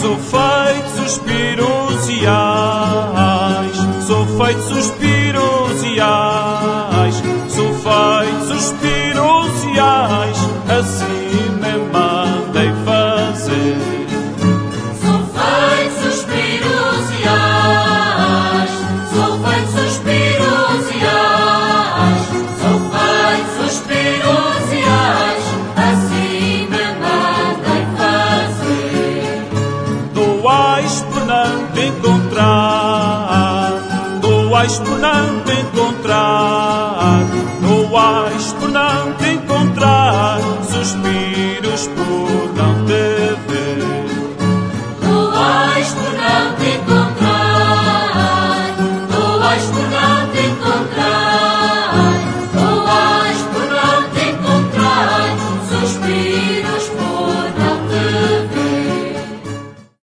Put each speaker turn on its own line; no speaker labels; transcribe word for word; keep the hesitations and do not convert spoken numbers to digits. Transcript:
Sou feito suspiros e ais, sou feito suspiros e ais, sou feito suspiros e ais, assim me mandei fazer.
Sou feito suspiros e ais, sou feito suspiros e ais, sou feito suspiros e ais, assim me mandei fazer.
Dou ais por não te encontrar, dou ais por não te encontrar, dou ais por não te encontrar, suspiro.